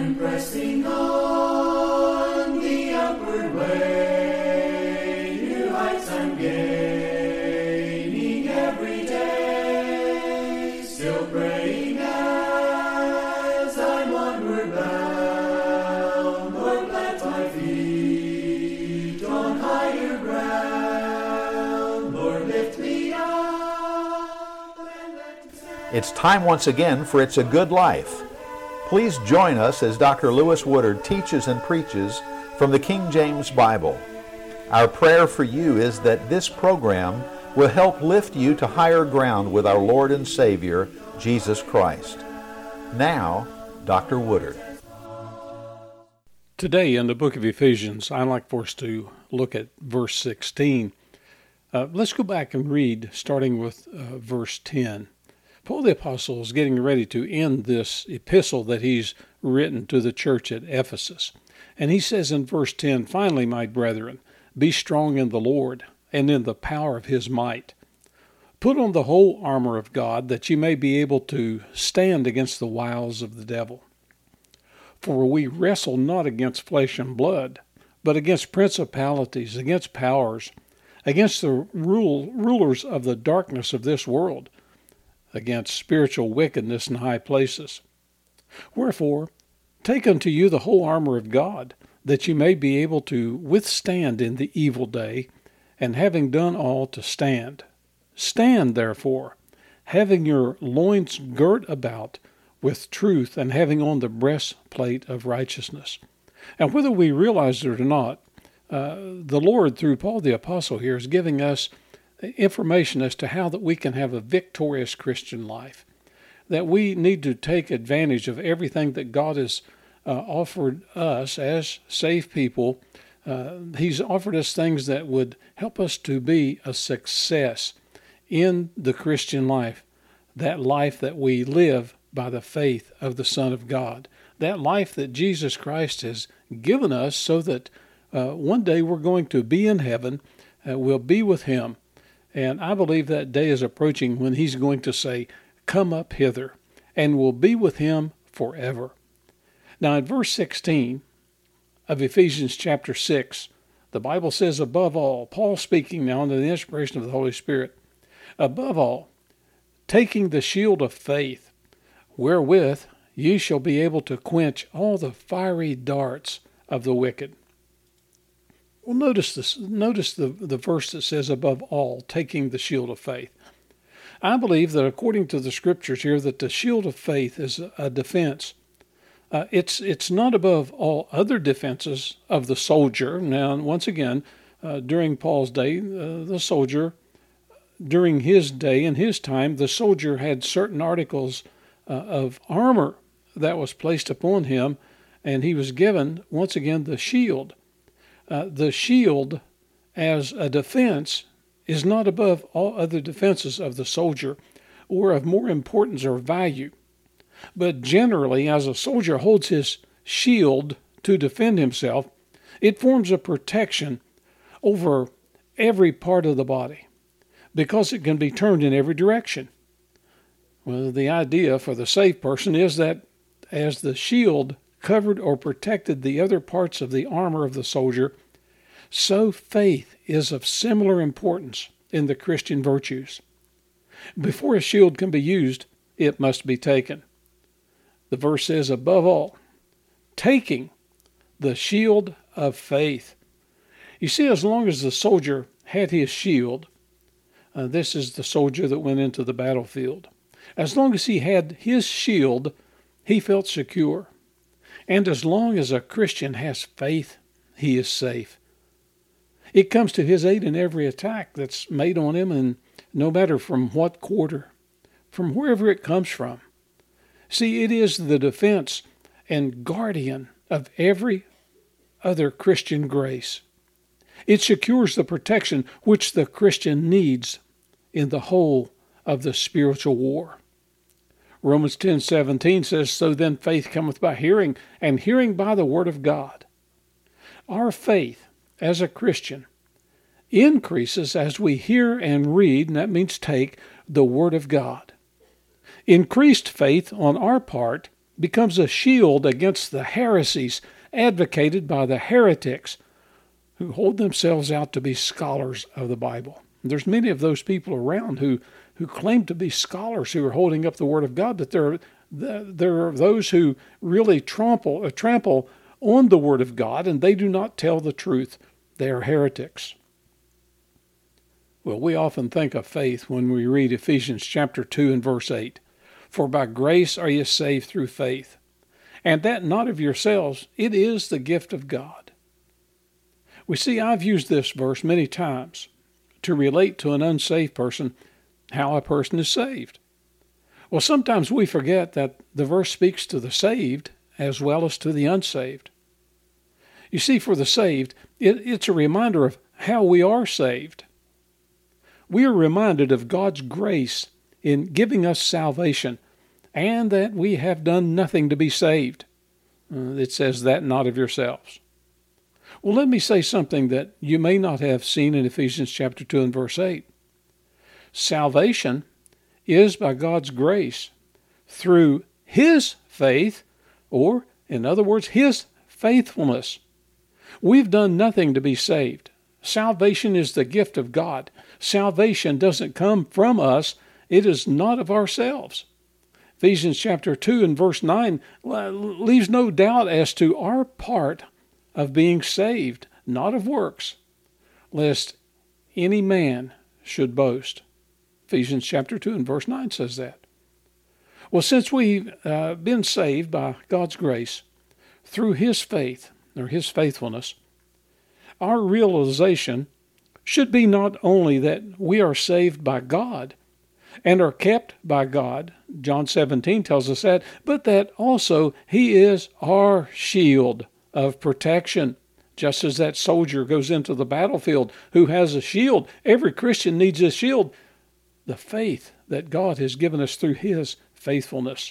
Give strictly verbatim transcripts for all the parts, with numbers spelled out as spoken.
pressing on the upward way, new heights I'm gaining every day, still praying as I'm onward bound. Lord, plant my feet on higher ground. Lord, lift me up and let me stand. It's time once again for It's a Good Life. Please join us as Doctor Lewis Woodard teaches and preaches from the King James Bible. Our prayer for you is that this program will help lift you to higher ground with our Lord and Savior, Jesus Christ. Now, Doctor Woodard. Today in the book of Ephesians, I'd like for us to look at verse sixteen. Uh, let's go back and read, starting with uh, verse ten. Paul the Apostle is getting ready to end this epistle that he's written to the church at Ephesus. And he says in verse ten, "Finally, my brethren, be strong in the Lord and in the power of his might. Put on the whole armor of God, that ye may be able to stand against the wiles of the devil. For we wrestle not against flesh and blood, but against principalities, against powers, against the rule, rulers of the darkness of this world, against spiritual wickedness in high places. Wherefore, take unto you the whole armor of God, that ye may be able to withstand in the evil day, and having done all, to stand. Stand, therefore, having your loins girt about with truth, and having on the breastplate of righteousness." And whether we realize it or not, uh, the Lord, through Paul the Apostle here, is giving us information as to how that we can have a victorious Christian life, that we need to take advantage of everything that God has uh, offered us as saved people. Uh, he's offered us things that would help us to be a success in the Christian life, that life that we live by the faith of the Son of God, that life that Jesus Christ has given us so that uh, one day we're going to be in heaven, uh, we'll be with him. And I believe that day is approaching when he's going to say, "Come up hither," and we'll be with him forever. Now in verse sixteen of Ephesians chapter six, the Bible says, above all, Paul speaking now under the inspiration of the Holy Spirit, "Above all, taking the shield of faith, wherewith ye shall be able to quench all the fiery darts of the wicked." Well, notice this. Notice the, the verse that says, "Above all, taking the shield of faith." I believe that according to the scriptures here, that the shield of faith is a, a defense. Uh, it's it's not above all other defenses of the soldier. Now, once again, uh, during Paul's day, uh, the soldier, during his day and his time, the soldier had certain articles uh, of armor that was placed upon him, and he was given, once again, the shield. Uh, the shield as a defense is not above all other defenses of the soldier or of more importance or value. But generally, as a soldier holds his shield to defend himself, it forms a protection over every part of the body because it can be turned in every direction. Well, the idea for the saved person is that as the shield covered or protected the other parts of the armor of the soldier, so faith is of similar importance in the Christian virtues. Before a shield can be used, it must be taken. The verse says, "Above all, taking the shield of faith." You see, as long as the soldier had his shield, uh, this is the soldier that went into the battlefield. As long as he had his shield, he felt secure. And as long as a Christian has faith, he is safe. It comes to his aid in every attack that's made on him, and no matter from what quarter, from wherever it comes from. See, it is the defense and guardian of every other Christian grace. It secures the protection which the Christian needs in the whole of the spiritual war. Romans ten seventeen says, "So then faith cometh by hearing, and hearing by the word of God." Our faith as a Christian increases as we hear and read, and that means take, the word of God. Increased faith on our part becomes a shield against the heresies advocated by the heretics who hold themselves out to be scholars of the Bible. And there's many of those people around who, who claim to be scholars who are holding up the Word of God, but there, there are those who really trample, uh, trample on the Word of God, and they do not tell the truth. They are heretics. Well, we often think of faith when we read Ephesians chapter two and verse eight. For by grace are ye saved through faith, and that not of yourselves, it is the gift of God. We see I've used this verse many times to relate to an unsaved person how a person is saved. Well, sometimes we forget that the verse speaks to the saved as well as to the unsaved. You see, for the saved, it, it's a reminder of how we are saved. We are reminded of God's grace in giving us salvation, and that we have done nothing to be saved. Uh, it says that not of yourselves. Well, let me say something that you may not have seen in Ephesians chapter two and verse eight. Salvation is by God's grace through His faith, or, in other words, His faithfulness. We've done nothing to be saved. Salvation is the gift of God. Salvation doesn't come from us. It is not of ourselves. Ephesians chapter two and verse nine leaves no doubt as to our part of being saved, not of works, lest any man should boast. Ephesians chapter two and verse nine says that. Well, since we've uh, been saved by God's grace through His faith, or His faithfulness, our realization should be not only that we are saved by God and are kept by God, John seventeen tells us that, but that also He is our shield of protection. Just as that soldier goes into the battlefield who has a shield, every Christian needs a shield, the faith that God has given us through His faithfulness.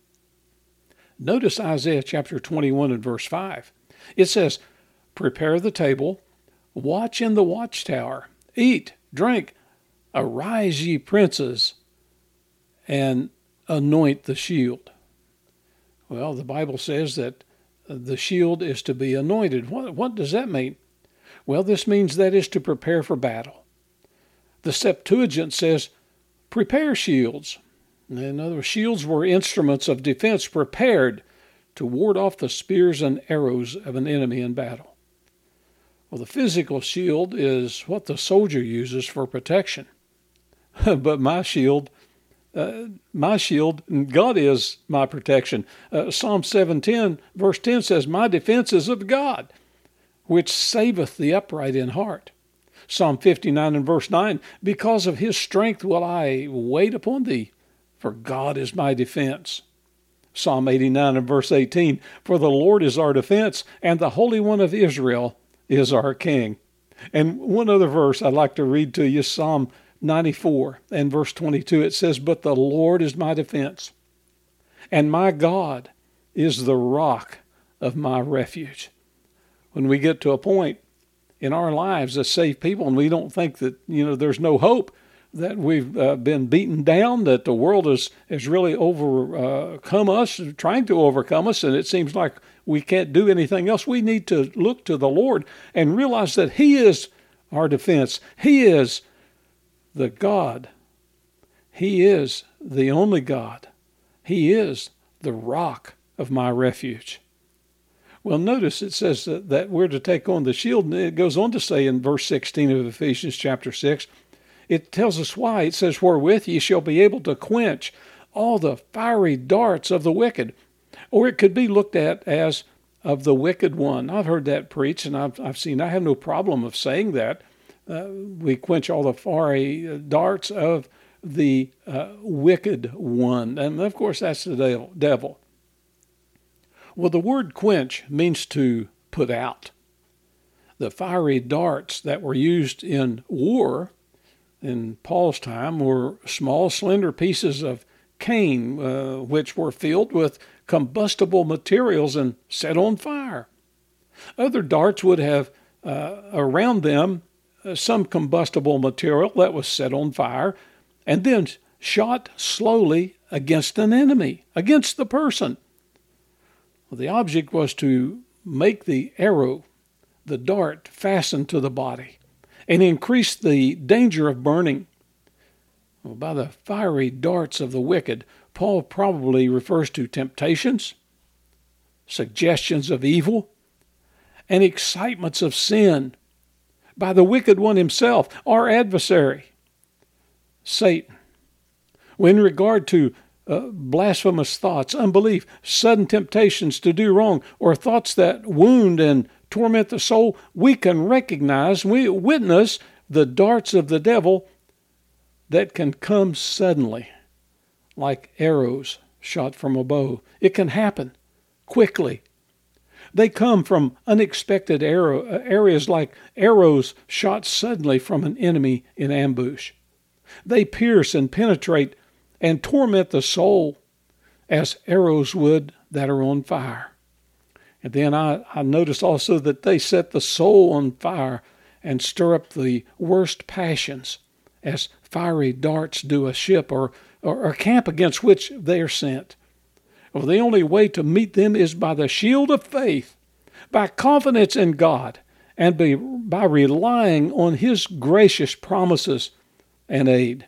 Notice Isaiah chapter twenty-one and verse five. It says, prepare the table, watch in the watchtower, eat, drink, arise ye princes, and anoint the shield. Well, the Bible says that the shield is to be anointed. What, what does that mean? Well, this means that is to prepare for battle. The Septuagint says, prepare shields. In other words, shields were instruments of defense prepared to ward off the spears and arrows of an enemy in battle. Well, the physical shield is what the soldier uses for protection. But my shield, uh, my shield, God is my protection. Uh, Psalm seven ten, verse ten says, my defense is of God, which saveth the upright in heart. Psalm fifty-nine and verse nine, because of His strength will I wait upon thee, for God is my defense. Psalm eighty-nine and verse eighteen, for the Lord is our defense, and the Holy One of Israel is our King. And one other verse I'd like to read to you, Psalm ninety-four and verse twenty-two, it says, but the Lord is my defense, and my God is the rock of my refuge. When we get to a point in our lives as saved people and we don't think that, you know, there's no hope, that we've uh, been beaten down, that the world has, has really overcome us, trying to overcome us, and it seems like we can't do anything else. We need to look to the Lord and realize that He is our defense. He is the God. He is the only God. He is the rock of my refuge. Well, notice it says that, that we're to take on the shield, and it goes on to say in verse sixteen of Ephesians chapter six, it tells us why. It says, wherewith ye shall be able to quench all the fiery darts of the wicked. Or it could be looked at as of the wicked one. I've heard that preached, and I've, I've seen, I have no problem of saying that. Uh, we quench all the fiery darts of the uh, wicked one. And of course, that's the devil. Well, the word quench means to put out. The fiery darts that were used in war in Paul's time were small, slender pieces of cane, uh, which were filled with combustible materials and set on fire. Other darts would have uh, around them uh, some combustible material that was set on fire and then shot slowly against an enemy, against the person. Well, the object was to make the arrow, the dart, fasten to the body and increase the danger of burning. Well, by the fiery darts of the wicked, Paul probably refers to temptations, suggestions of evil, and excitements of sin by the wicked one himself, our adversary, Satan. Well, in regard to uh, blasphemous thoughts, unbelief, sudden temptations to do wrong, or thoughts that wound and torment the soul, we can recognize, we witness the darts of the devil that can come suddenly, like arrows shot from a bow. It can happen quickly. They come from unexpected arrow, areas like arrows shot suddenly from an enemy in ambush. They pierce and penetrate and torment the soul as arrows would that are on fire. And then I, I noticed also that they set the soul on fire and stir up the worst passions as fiery darts do a ship or, or a camp against which they are sent. Well, the only way to meet them is by the shield of faith, by confidence in God, and by, by relying on His gracious promises and aid.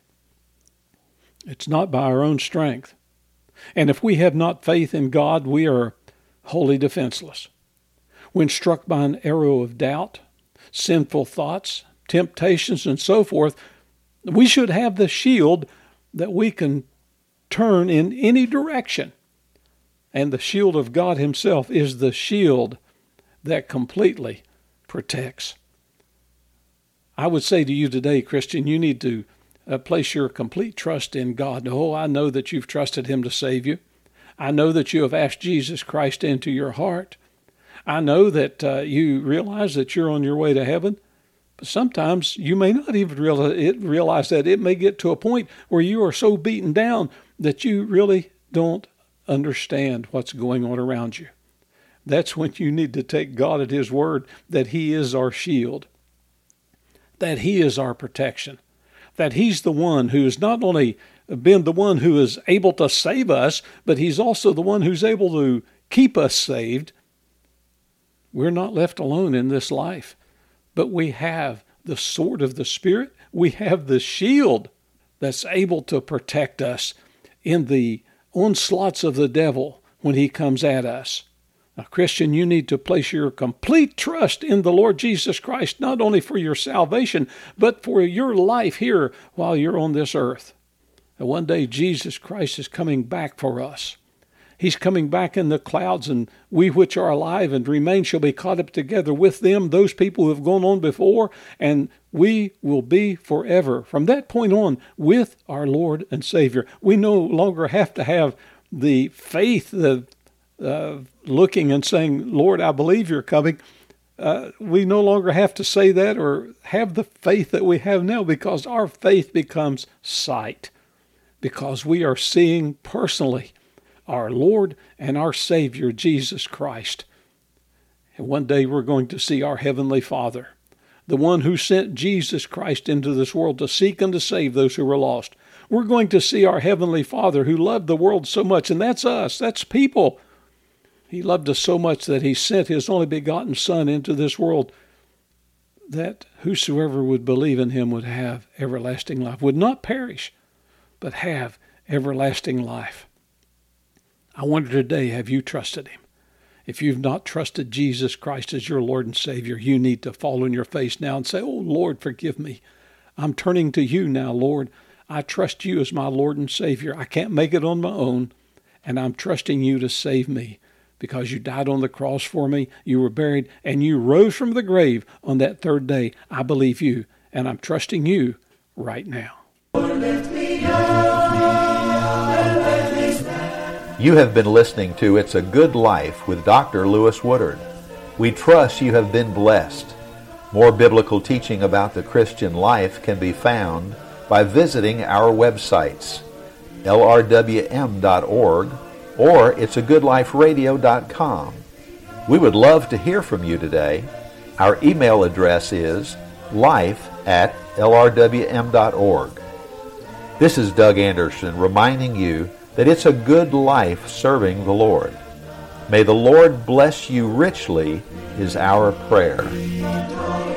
It's not by our own strength. And if we have not faith in God, we are wholly defenseless. When struck by an arrow of doubt, sinful thoughts, temptations, and so forth, we should have the shield that we can turn in any direction. And the shield of God Himself is the shield that completely protects. I would say to you today, Christian, you need to uh, place your complete trust in God. Oh, I know that you've trusted Him to save you. I know that you have asked Jesus Christ into your heart. I know that uh, you realize that you're on your way to heaven. But sometimes you may not even realize, realize that. It may get to a point where you are so beaten down that you really don't understand what's going on around you. That's when you need to take God at His word that He is our shield, that He is our protection, that He's the one who has not only been the one who is able to save us, but He's also the one who's able to keep us saved. We're not left alone in this life, but we have the sword of the Spirit. We have the shield that's able to protect us in the onslaughts of the devil when he comes at us. Now, Christian, you need to place your complete trust in the Lord Jesus Christ, not only for your salvation, but for your life here while you're on this earth. And one day Jesus Christ is coming back for us. He's coming back in the clouds, and we which are alive and remain shall be caught up together with them, those people who have gone on before, and we will be forever, from that point on, with our Lord and Savior. We no longer have to have the faith of uh, looking and saying, Lord, I believe you're coming. Uh, we no longer have to say that or have the faith that we have now, because our faith becomes sight, because we are seeing personally our Lord and our Savior, Jesus Christ. And one day we're going to see our Heavenly Father, the one who sent Jesus Christ into this world to seek and to save those who were lost. We're going to see our Heavenly Father who loved the world so much, and that's us, that's people. He loved us so much that He sent His only begotten Son into this world, that whosoever would believe in Him would have everlasting life, would not perish, but have everlasting life. I wonder today, have you trusted Him? If you've not trusted Jesus Christ as your Lord and Savior, you need to fall on your face now and say, oh, Lord, forgive me. I'm turning to you now, Lord. I trust you as my Lord and Savior. I can't make it on my own, and I'm trusting you to save me because you died on the cross for me, you were buried, and you rose from the grave on that third day. I believe you, and I'm trusting you right now. You have been listening to It's a Good Life with Doctor Lewis Woodard. We trust you have been blessed. More biblical teaching about the Christian life can be found by visiting our websites, L R W M dot org or it's a good life radio dot com. We would love to hear from you today. Our email address is life at L R W M dot org. This is Doug Anderson reminding you that it's a good life serving the Lord. May the Lord bless you richly is our prayer.